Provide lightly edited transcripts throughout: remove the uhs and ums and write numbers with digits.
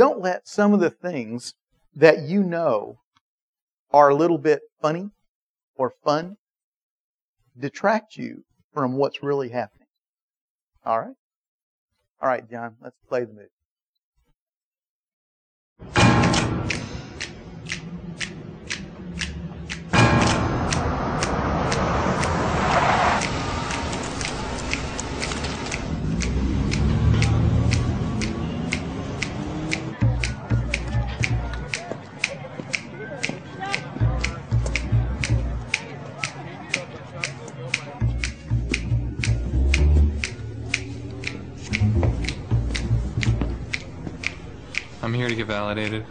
don't let some of the things that you know are a little bit funny or fun detract you from what's really happening. All right? All right, John, let's play the movie. I'm here to get validated.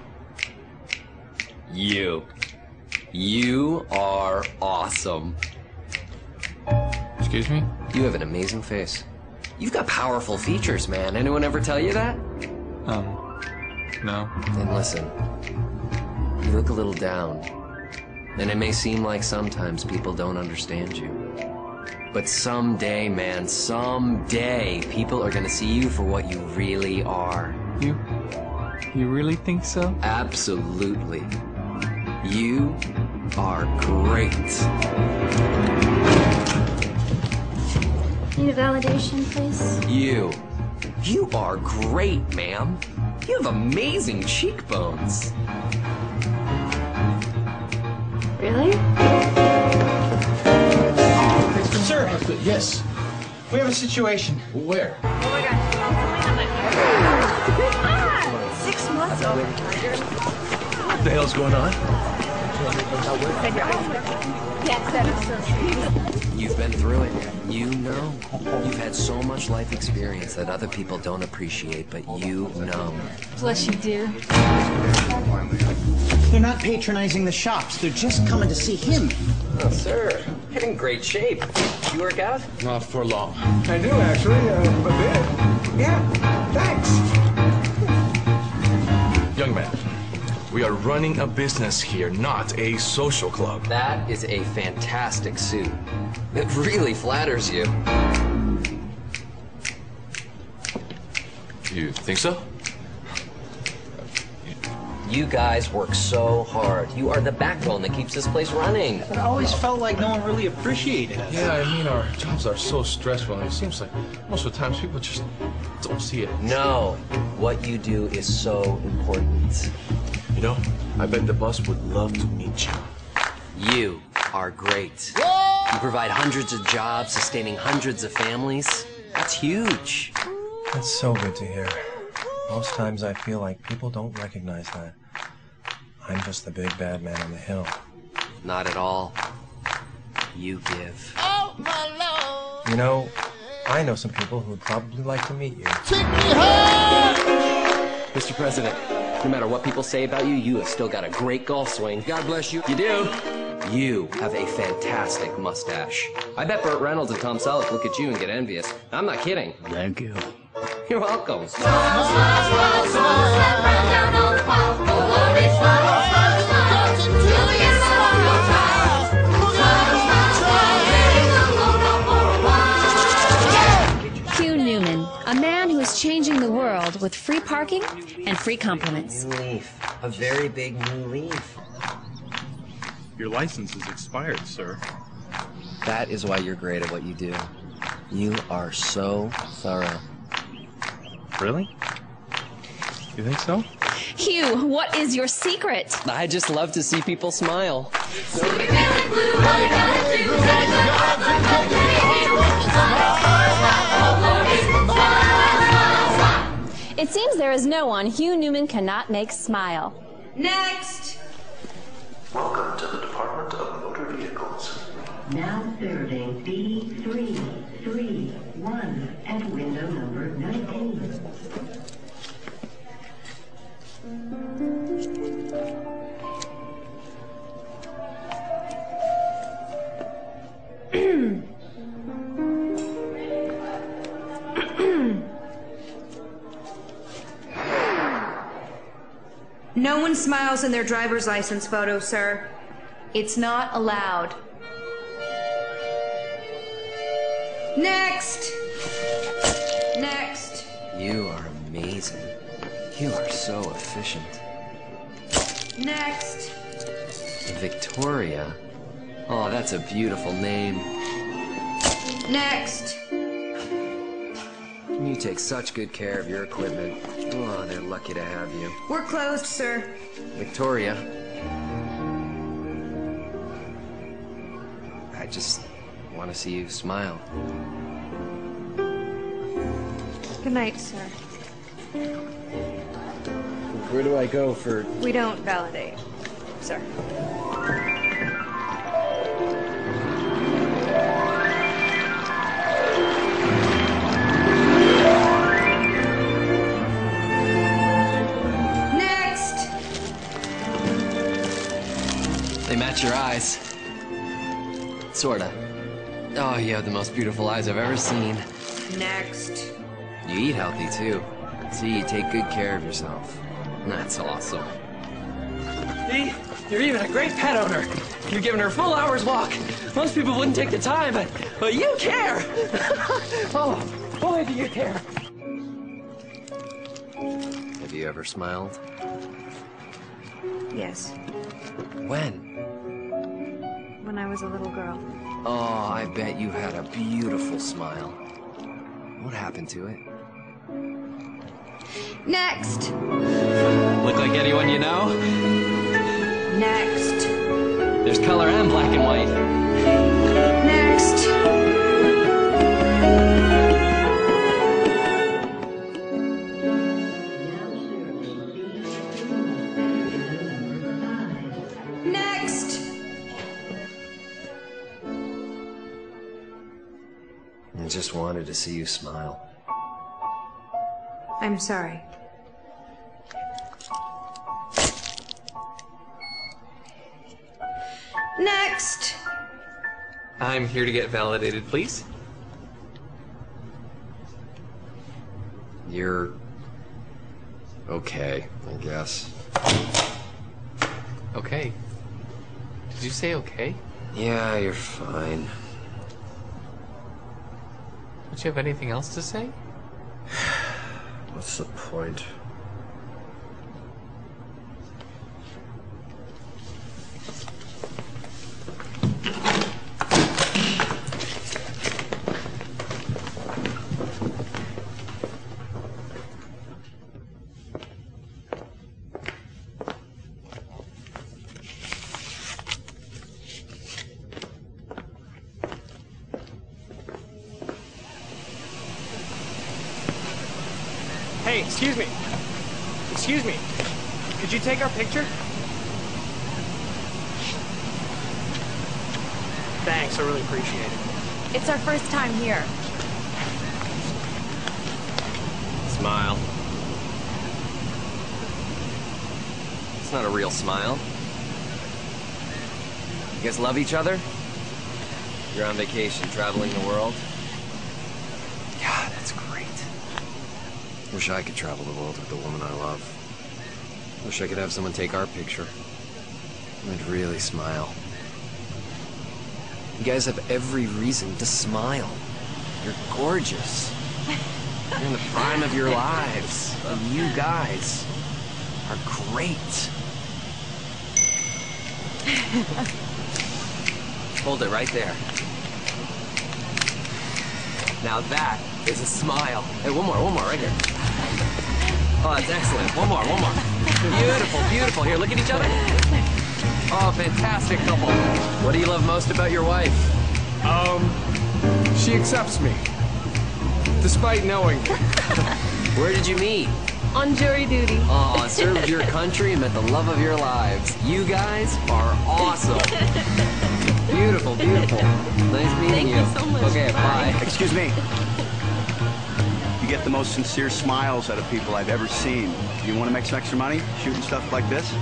You are awesome. Excuse me? You have an amazing face. You've got powerful features, man. Anyone ever tell you that? No. Then listen. You look a little down. And it may seem like sometimes people don't understand you. But someday, man, someday, people are gonna see you for what you really are. You really think so? Absolutely. You are great. Need a validation, please? You are great, ma'am. You have amazing cheekbones. Really? Sir, yes. We have a situation. Where? Oh my gosh. 6 months old. What the hell's going on? You've been through it. You know. You've had so much life experience that other people don't appreciate, but you know. Bless you, dear. They're not patronizing the shops. They're just coming to see him. Oh, sir. You're in great shape. You work out? Not for long. I do, actually, a bit. Yeah, thanks. Young man, we are running a business here, not a social club. That is a fantastic suit. It really flatters you. You think so? You guys work so hard. You are the backbone that keeps this place running. It always felt like no one really appreciated us. Yeah, I mean, our jobs are so stressful, and it seems like most of the times people just don't see it. No, what you do is so important. You know, I bet the boss would love to meet you. You are great. You provide hundreds of jobs, sustaining hundreds of families. That's huge. That's so good to hear. Most times I feel like people don't recognize that. I'm just the big bad man on the hill. Not at all. You give. Oh, my Lord. You know, I know some people who'd probably like to meet you. Take me home. Mr. President, no matter what people say about you, you have still got a great golf swing. God bless you. You do. You have a fantastic mustache. I bet Burt Reynolds and Tom Selleck look at you and get envious. I'm not kidding. Thank you. You're welcome. Hugh Newman, a man who is changing the world with free parking and free compliments. New leaf. A very big new leaf. Your license is expired, sir. That is why you're great at what you do. You are so thorough. Really? You think so? Hugh, what is your secret? I just love to see people smile. It seems there is no one Hugh Newman cannot make smile. Next! Welcome to the Department of Motor Vehicles. Now serving B331 at window number 19. No one smiles in their driver's license photo, sir. It's not allowed. Next! Next! You are amazing. You are so efficient. Next. Victoria? Oh, that's a beautiful name. Next. You take such good care of your equipment. Oh, they're lucky to have you. We're closed, sir. Victoria. I just want to see you smile. Good night, sir. Where do I go for... We don't validate, sir. Next! They match your eyes. Sorta. Oh, you have the most beautiful eyes I've ever seen. Next. You eat healthy, too. See, you take good care of yourself. That's awesome. See? You're even a great pet owner. You're giving her a full hour's walk. Most people wouldn't take the time, but you care! Oh, boy, do you care. Have you ever smiled? Yes. When? When I was a little girl. Oh, I bet you had a beautiful smile. What happened to it? Next! Look like anyone you know? Next. There's color and black and white. Next. Next. I just wanted to see you smile. I'm sorry. Next. I'm here to get validated, please. You're... okay, I guess. Okay. Did you say okay? Yeah, you're fine. Don't you have anything else to say? What's the point? Hey, excuse me. Excuse me. Could you take our picture? Thanks, I really appreciate it. It's our first time here. Smile. It's not a real smile. You guys love each other? You're on vacation, traveling the world? God, that's great. Wish I could travel the world with the woman I love. Wish I could have someone take our picture. I'd really smile. You guys have every reason to smile. You're gorgeous. You're in the prime of your lives. And you guys are great. Hold it right there. Now that is a smile. Hey, one more right here. Oh, that's excellent. One more. Beautiful, beautiful. Here, look at each other. Oh, fantastic couple. What do you love most about your wife? She accepts me. Despite knowing. Where did you meet? On jury duty. Oh, served your country and met the love of your lives. You guys are awesome. Beautiful, beautiful. Nice meeting you. Thank you so much. Okay, bye. Excuse me. You get the most sincere smiles out of people I've ever seen. You want to make some extra money shooting stuff like this?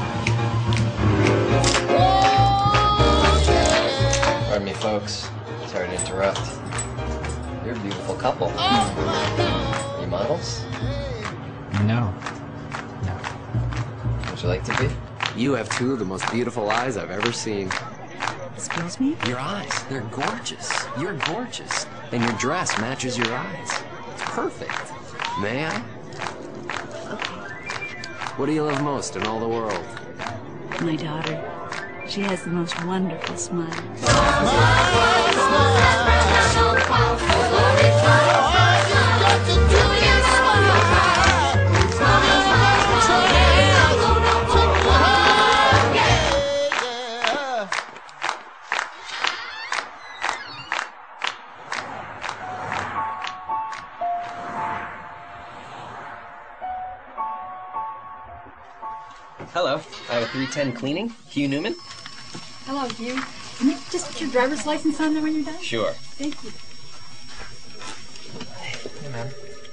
Pardon me, folks. Sorry to interrupt. You're a beautiful couple. Oh, Are you models? No. Would you like to be? You have two of the most beautiful eyes I've ever seen. Excuse me? Your eyes, they're gorgeous. You're gorgeous. And your dress matches your eyes. It's perfect. May I? What do you love most in all the world? My daughter. She has the most wonderful smile. Hello, 310 Cleaning, Hugh Newman. Hello, Hugh. Can you just put your driver's license on there when you're done? Sure. Thank you. Hey, man.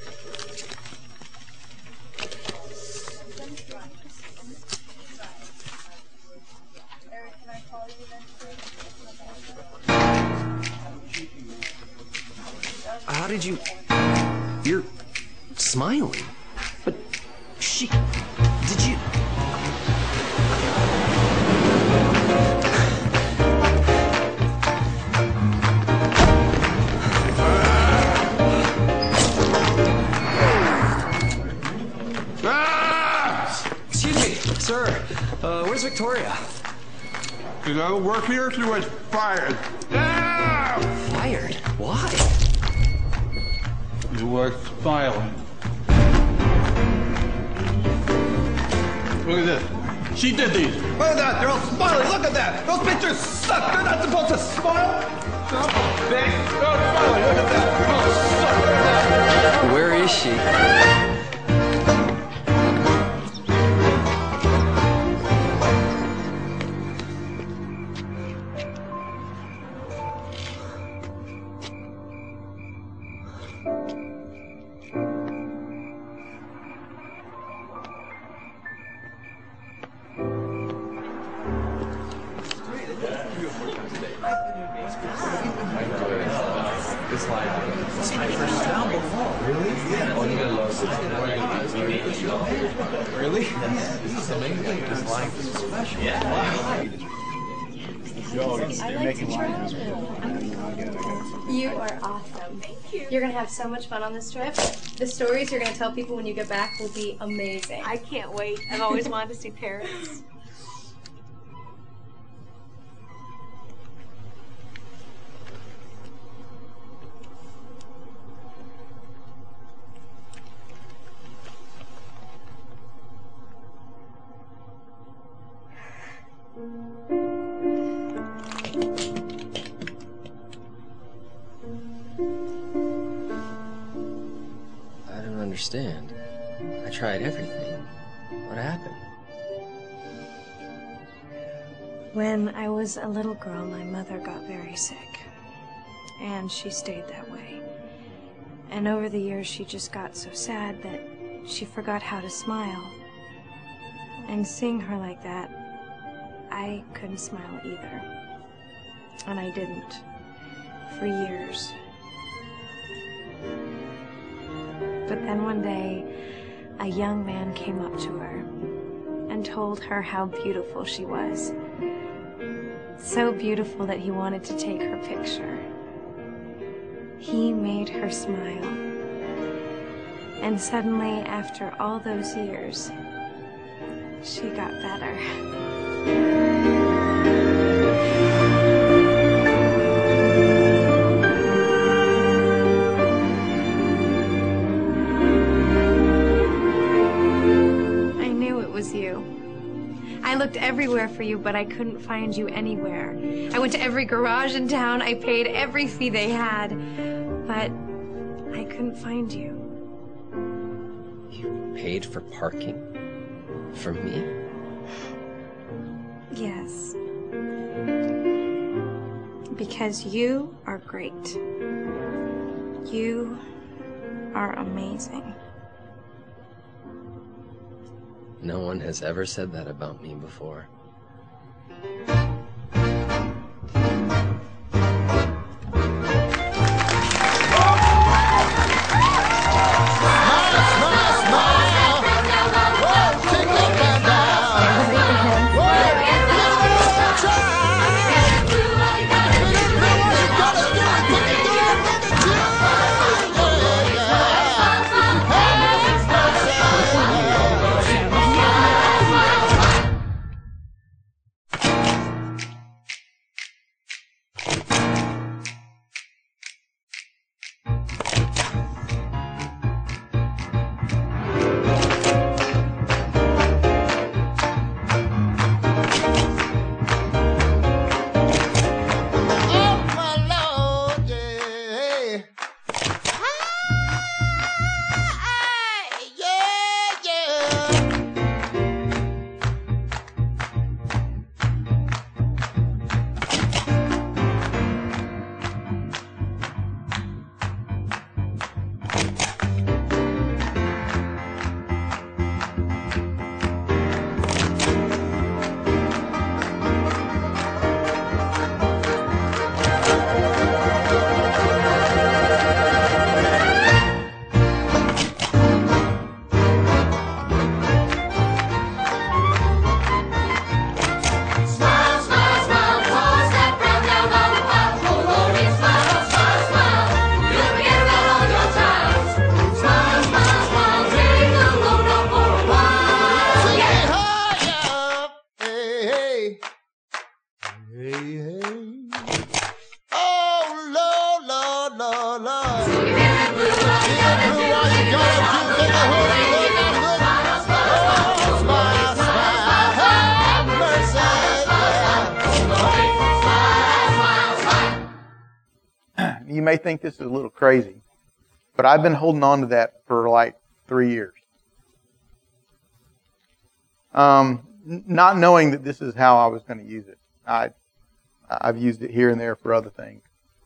How did you... You're smiling. But she... Did you... Excuse me, sir. Where's Victoria? Did I work here? She was fired. Ah! Fired? Why? You were smiling. Look at this. She did these. Look at that. They're all smiling. Look at that. Those pictures suck. They're not supposed to smile. Stop, bitch. They're smiling. Look at that. They're all suck. Where is she? Really? This is amazing. This life is special. Yeah. You are awesome. Thank you. You're going to have so much fun on this trip. The stories you're going to tell people when you get back will be amazing. I can't wait. I've always wanted to see Paris. I don't understand. I tried everything. What happened? When I was a little girl, my mother got very sick. And she stayed that way. And over the years, she just got so sad that she forgot how to smile. And seeing her like that, I couldn't smile either. And I didn't. For years. But then one day, a young man came up to her and told her how beautiful she was. So beautiful that he wanted to take her picture. He made her smile. And suddenly, after all those years, she got better. I knew it was you. I looked everywhere for you, but I couldn't find you anywhere. I went to every garage in town. I paid every fee they had, but I couldn't find you. You paid for parking? For me? Yes. Because you are great. You are amazing. No one has ever said that about me before. you may think this is a little crazy, but I've been holding on to that for like 3 years. Not knowing that this is how I was going to use it. I've used it here and there for other things.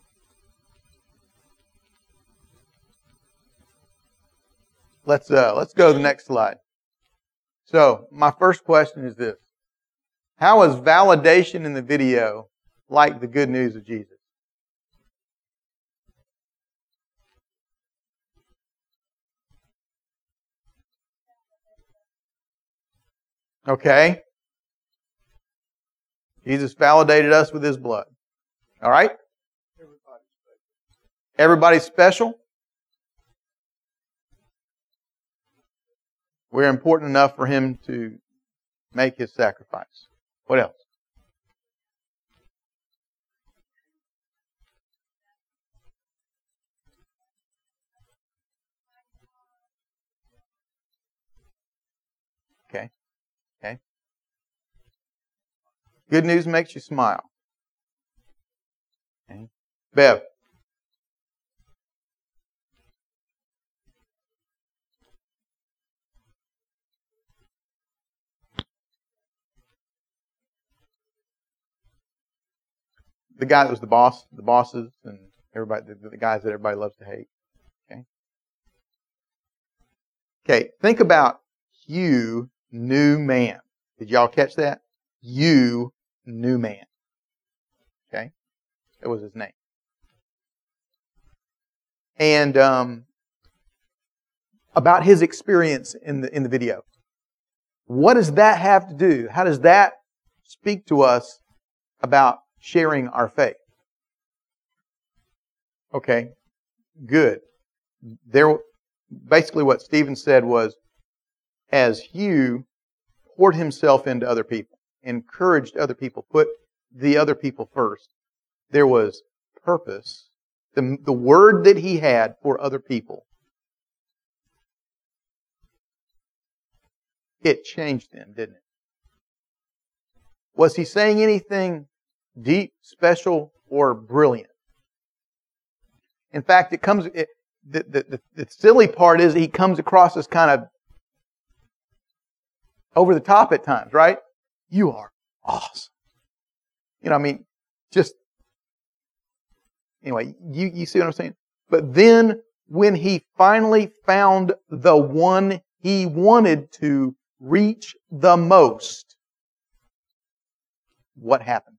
Let's go to the next slide. So, my first question is this. How is validation in the video like the good news of Jesus? Okay. Jesus validated us with His blood. All right? Everybody's special. We're important enough for Him to make His sacrifice. What else? Okay. Okay. Good news makes you smile. Okay. Bev. The guy that was the bosses, and everybody, the guys that everybody loves to hate. Okay. Okay. Think about Hugh Newman. Did y'all catch that? Hugh Newman. Okay. That was his name. And about his experience in the video. What does that have to do? How does that speak to us about sharing our faith? Okay, good. Basically what Stephen said was, as Hugh poured himself into other people, encouraged other people, put the other people first, there was purpose. The word that he had for other people, it changed them, didn't it? Was he saying anything deep, special, or brilliant? In fact, the silly part is he comes across as kind of over the top at times, right? You are awesome. You know, I mean, just, anyway, you see what I'm saying? But then when he finally found the one he wanted to reach the most, what happened?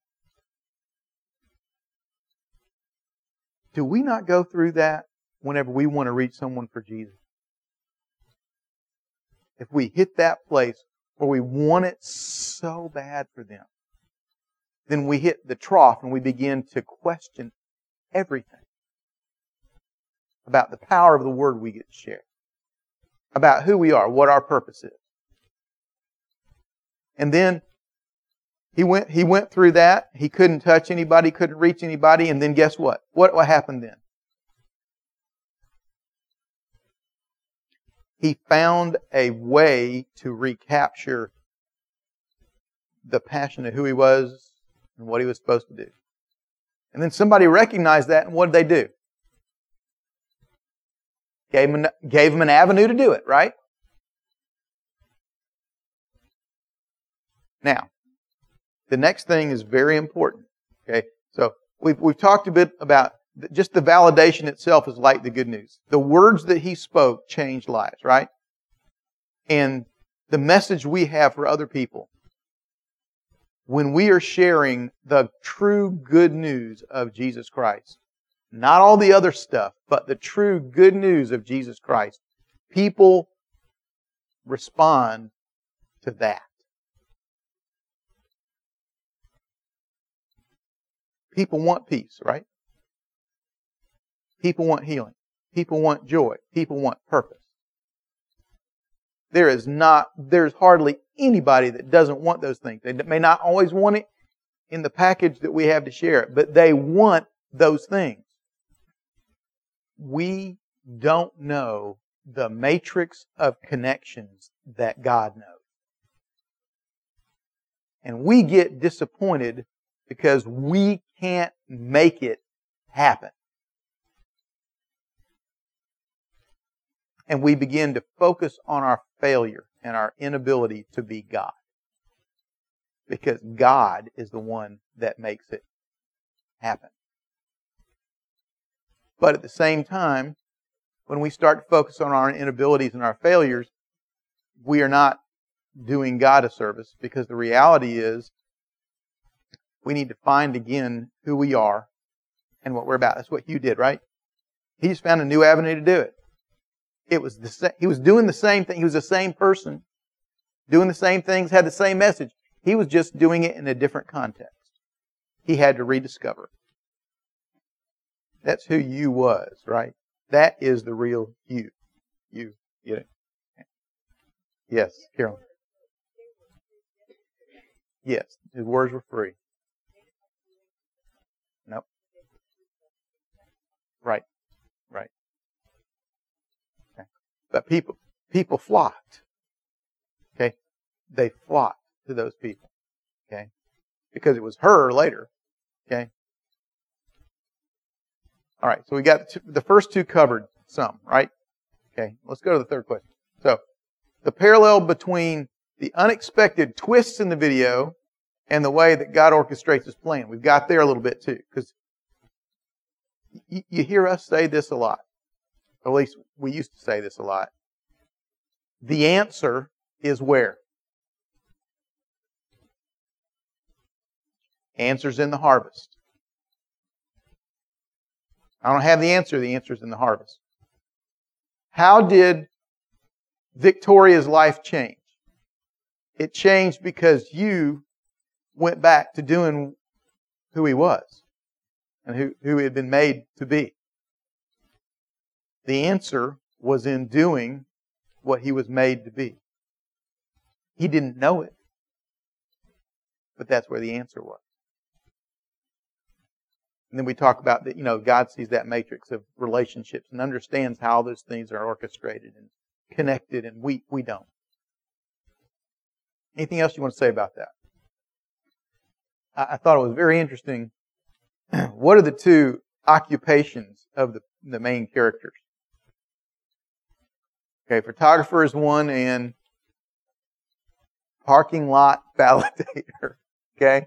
Do we not go through that whenever we want to reach someone for Jesus? If we hit that place where we want it so bad for them, then we hit the trough and we begin to question everything about the power of the word we get to share, about who we are, what our purpose is. And then he went through that. He couldn't touch anybody, couldn't reach anybody, and then guess what? What happened then? He found a way to recapture the passion of who he was and what he was supposed to do. And then somebody recognized that, and what did they do? Gave him an avenue to do it, right? Now, the next thing is very important. Okay, so we've talked a bit about just the validation itself is like the good news. The words that he spoke changed lives, right? And the message we have for other people, when we are sharing the true good news of Jesus Christ, not all the other stuff, but the true good news of Jesus Christ, people respond to that. People want peace, right? People want healing. People want joy. People want purpose. There's hardly anybody that doesn't want those things. They may not always want it in the package that we have to share it, but they want those things. We don't know the matrix of connections that God knows. And we get disappointed because we can't make it happen. And we begin to focus on our failure and our inability to be God. Because God is the one that makes it happen. But at the same time, when we start to focus on our inabilities and our failures, we are not doing God a service, because the reality is we need to find again who we are and what we're about. That's what Hugh did, right? He just found a new avenue to do it. It was he was doing the same thing. He was the same person, doing the same things, had the same message. He was just doing it in a different context. He had to rediscover it. That's who you was, right? That is the real you. You get it? Yes, Carolyn. Yes, his words were free. Nope. Right. Right. Okay. But people flocked. Okay? They flocked to those people. Okay? Because it was her later. Okay? All right, so we got the first two covered some, right? Okay, let's go to the third question. So, the parallel between the unexpected twists in the video and the way that God orchestrates His plan. We've got there a little bit too, because you hear us say this a lot. Or at least we used to say this a lot. The answer is where? Answer's in the harvest. I don't have the answer. The answer's in the harvest. How did Victoria's life change? It changed because you went back to doing who he was and who he had been made to be. The answer was in doing what he was made to be. He didn't know it, but that's where the answer was. And then we talk about that, God sees that matrix of relationships and understands how those things are orchestrated and connected, and we don't. Anything else you want to say about that? I thought it was very interesting. What are the two occupations of the main characters? Okay, photographer is one and parking lot validator. Okay?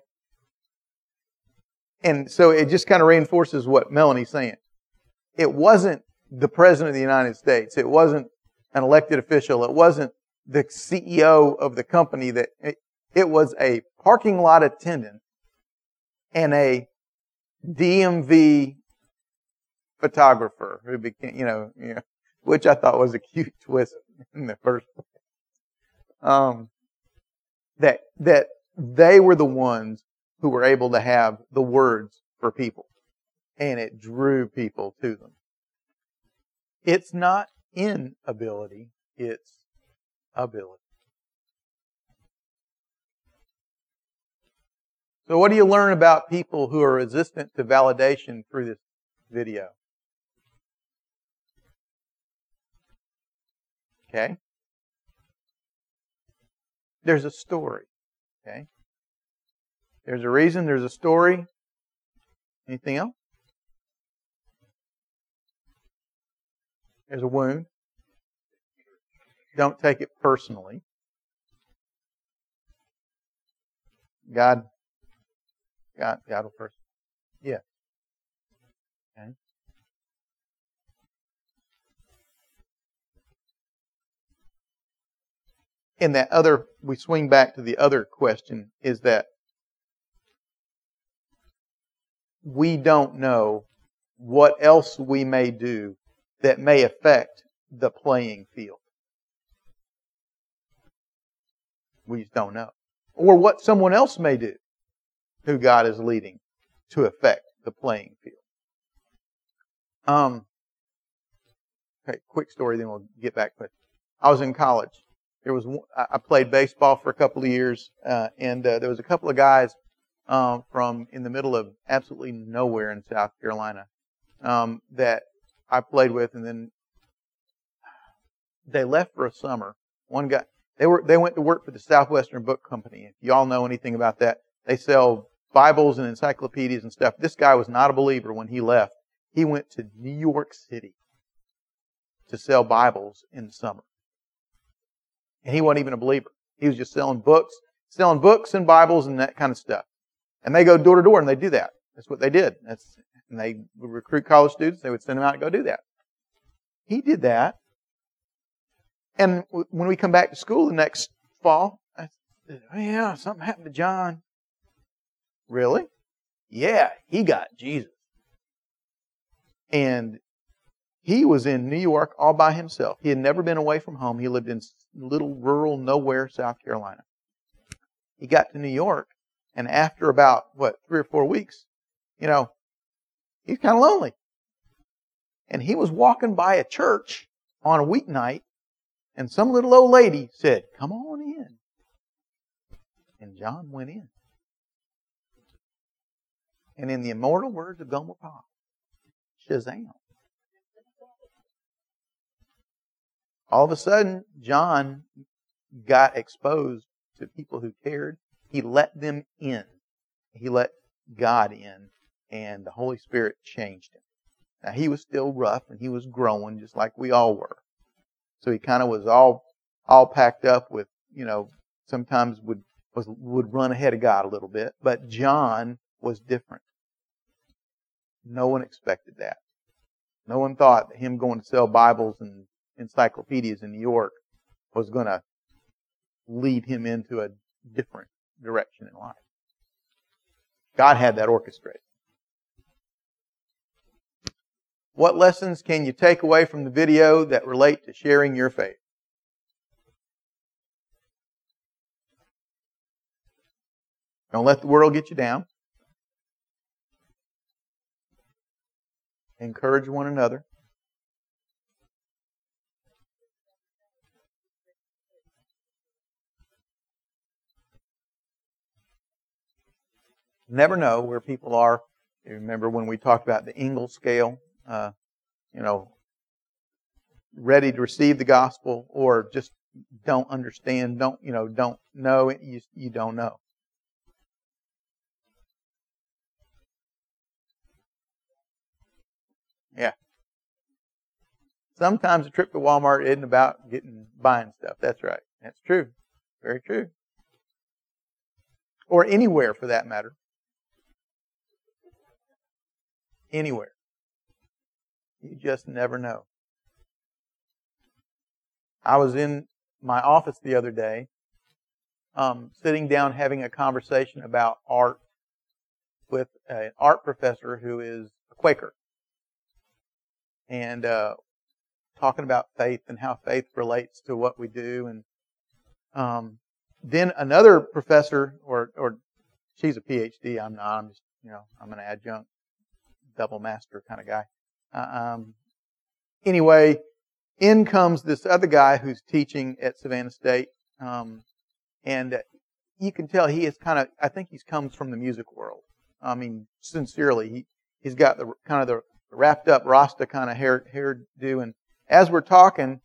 And so it just kind of reinforces what Melanie's saying. It wasn't the President of the United States. It wasn't an elected official. It wasn't the CEO of the company. It was a parking lot attendant and a DMV photographer who became, which I thought was a cute twist in the first place. That they were the ones who were able to have the words for people. And it drew people to them. It's not inability, it's ability. So what do you learn about people who are resistant to validation through this video? Okay? There's a story. Okay? There's a reason, there's a story. Anything else? There's a wound. Don't take it personally. God will first. Yeah. Okay. And we swing back to the other question, is that we don't know what else we may do that may affect the playing field. We just don't know. Or what someone else may do who God is leading to affect the playing field. Okay, quick story, then we'll get back to it. I was in college. I played baseball for a couple of years, and there was a couple of guys from in the middle of absolutely nowhere in South Carolina that I played with, and then they left for a summer. One guy, they went to work for the Southwestern Book Company. If you all know anything about that, they sell Bibles and encyclopedias and stuff. This guy was not a believer when he left. He went to New York City to sell Bibles in the summer. And he wasn't even a believer. He was just selling books and Bibles and that kind of stuff. And they go door to door and they do that. That's what they did. And they would recruit college students. They would send them out to go do that. He did that. And when we come back to school the next fall, I said, oh yeah, something happened to John. Really? Yeah, he got Jesus. And he was in New York all by himself. He had never been away from home. He lived in little rural nowhere, South Carolina. He got to New York, and after about, 3 or 4 weeks, he's kind of lonely. And he was walking by a church on a weeknight, and some little old lady said, come on in. And John went in. And in the immortal words of Gomer Pyle, Shazam. All of a sudden, John got exposed to people who cared. He let them in. He let God in, and the Holy Spirit changed him. Now, he was still rough, and he was growing just like we all were. So he kind of was all packed up with, sometimes would run ahead of God a little bit. But John was different. No one expected that. No one thought that him going to sell Bibles and encyclopedias in New York was going to lead him into a different direction in life. God had that orchestrated. What lessons can you take away from the video that relate to sharing your faith? Don't let the world get you down. Encourage one another. Never know where people are. You remember when we talked about the Ingalls scale, ready to receive the gospel or just don't understand, don't know, you don't know. Yeah. Sometimes a trip to Walmart isn't about buying stuff. That's right. That's true. Very true. Or anywhere for that matter. Anywhere. You just never know. I was in my office the other day, sitting down having a conversation about art with an art professor who is a Quaker. And talking about faith and how faith relates to what we do. And then another professor, or she's a PhD, I'm not, I'm just, I'm an adjunct, double master kind of guy. Anyway, in comes this other guy who's teaching at Savannah State. And you can tell he is I think he comes from the music world. I mean, sincerely, he's got the wrapped up Rasta kind of hairdo. And as we're talking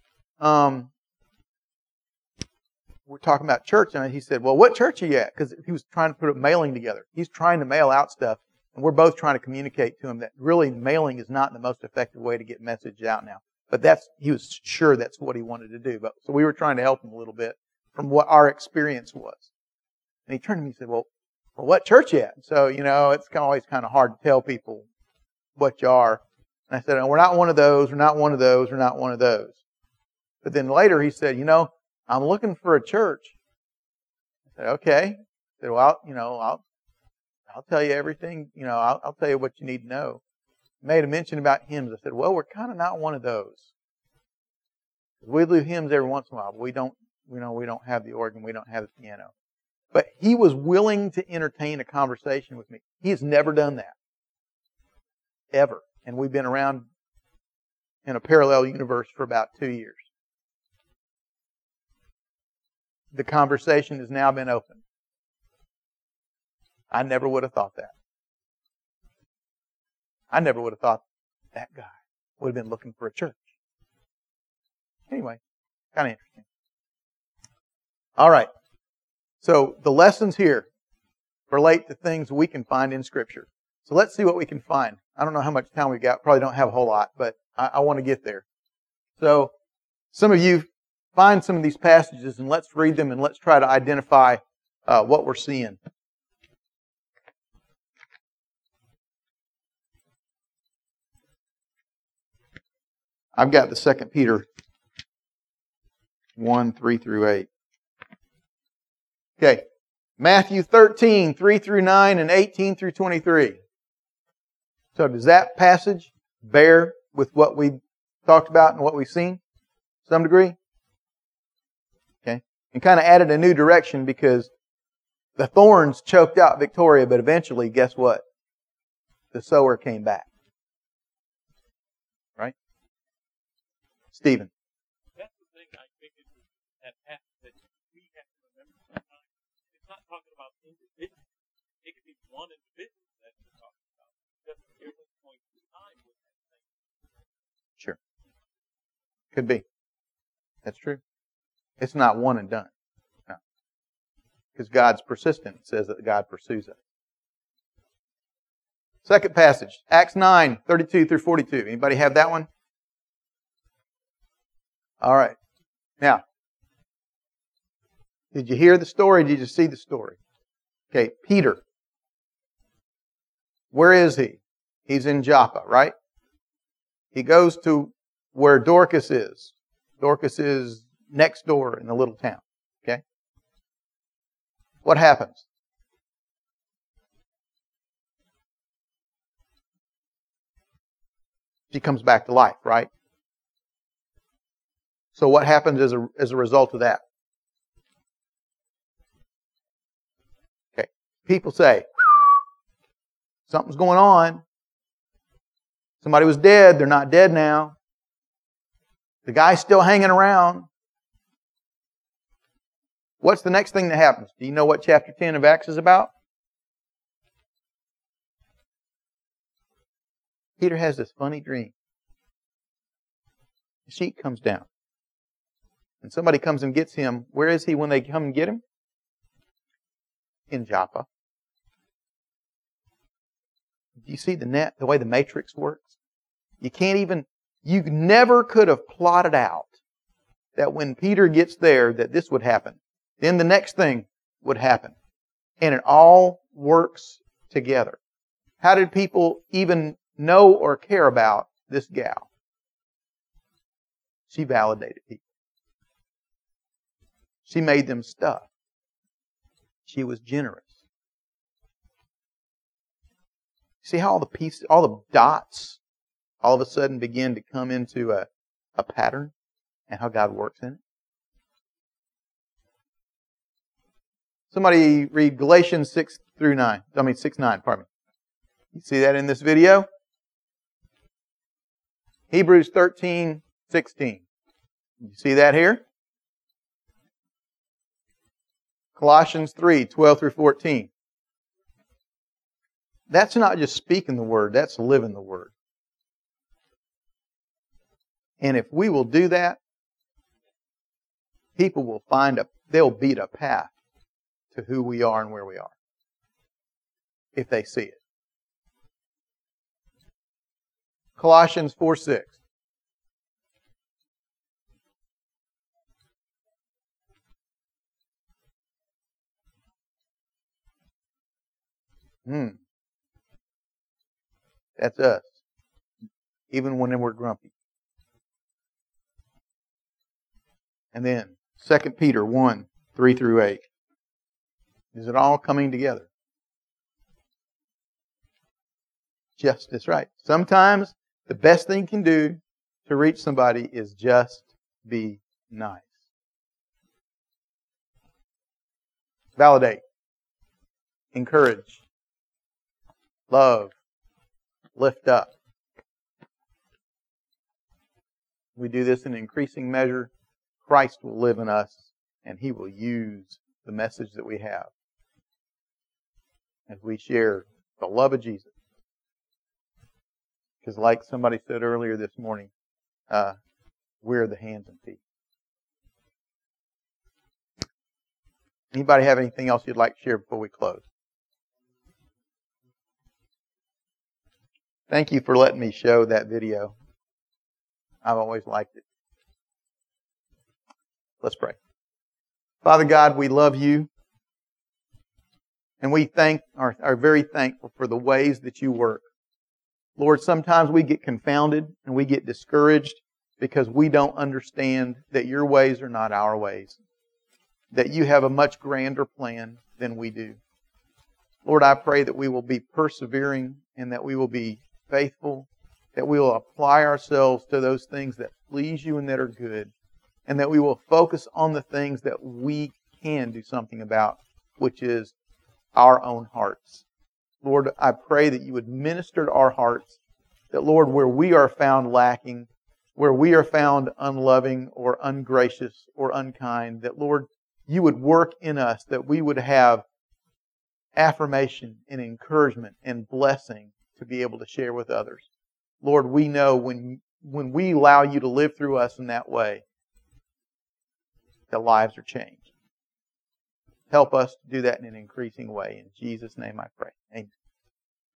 about church, and he said, well, what church are you at? Because he was trying to put a mailing together. He's trying to mail out stuff, and we're both trying to communicate to him that really mailing is not the most effective way to get message out now. But he was sure that's what he wanted to do. So we were trying to help him a little bit from what our experience was. And he turned to me and said, well, what church you at? So, it's always kind of hard to tell people what you are. And I said, we're not one of those, we're not one of those, we're not one of those. But then later he said, I'm looking for a church. I said, okay. I said, well, I'll tell you everything, I'll tell you what you need to know. Made a mention about hymns. I said, well, we're kind of not one of those. We do hymns every once in a while, but we don't have the organ, we don't have the piano. But he was willing to entertain a conversation with me. He has never done that. Ever. And we've been around in a parallel universe for about 2 years. The conversation has now been opened. I never would have thought that. I never would have thought that guy would have been looking for a church. Anyway, kind of interesting. All right. So the lessons here relate to things we can find in Scripture. So let's see what we can find. I don't know how much time we've got. Probably don't have a whole lot, but I want to get there. So some of you find some of these passages and let's read them and let's try to identify what we're seeing. I've got the 2 Peter 1, 3 through 8. Okay. Matthew 13, 3 through 9 and 18 through 23. So does that passage bear with what we talked about and what we've seen to some degree? Okay. And kind of added a new direction because the thorns choked out Victoria, but eventually, guess what? The sower came back. Right? Stephen. That's the thing I think is that passage that we have to remember sometimes. It's not talking about individuals. It could be one individual that we're talking about. Just at different points in time with that thing. Sure. Could be. That's true. It's not one and done. No. Because God's persistent. It says that God pursues us. Second passage, Acts 9, 32 through 42. Anybody have that one? All right. Now, did you hear the story? Did you see the story? Okay, Peter. Where is he? He's in Joppa, right? He goes to where Dorcas is. Dorcas is next door in the little town. Okay? What happens? She comes back to life, right? So what happens as a result of that? Okay. People say, something's going on. Somebody was dead. They're not dead now. The guy's still hanging around. What's the next thing that happens? Do you know what chapter 10 of Acts is about? Peter has this funny dream. The sheet comes down. And somebody comes and gets him. Where is he when they come and get him? In Joppa. Do you see the way the matrix works? You never could have plotted out that when Peter gets there that this would happen. Then the next thing would happen. And it all works together. How did people even know or care about this gal? She validated people. She made them stuff. She was generous. See how all the pieces, all the dots, all of a sudden begin to come into a pattern and how God works in it? Somebody read Galatians 6:9, pardon me. You see that in this video? Hebrews 13:16. You see that here? Colossians 3:12 through 14. That's not just speaking the word, that's living the word. And if we will do that, people will they'll beat a path to who we are and where we are. If they see it. Colossians 4:6. That's us. Even when we're grumpy. And then 2 Peter 1, 3 through 8. Is it all coming together? Just that's right. Sometimes the best thing you can do to reach somebody is just be nice. Validate. Encourage. Love. Lift up. We do this in increasing measure. Christ will live in us, and He will use the message that we have as we share the love of Jesus. Because like somebody said earlier this morning, we're the hands and feet. Anybody have anything else you'd like to share before we close? Thank you for letting me show that video. I've always liked it. Let's pray. Father God, we love you. And we are very thankful for the ways that you work. Lord, sometimes we get confounded and we get discouraged because we don't understand that your ways are not our ways, that you have a much grander plan than we do. Lord, I pray that we will be persevering and that we will be faithful, that we will apply ourselves to those things that please you and that are good, and that we will focus on the things that we can do something about, which is our own hearts. Lord, I pray that you would minister to our hearts, that, Lord, where we are found lacking, where we are found unloving or ungracious or unkind, that, Lord, you would work in us, that we would have affirmation and encouragement and blessing to be able to share with others. Lord, we know when we allow you to live through us in that way, that lives are changed. Help us to do that in an increasing way. In Jesus' name I pray. Amen.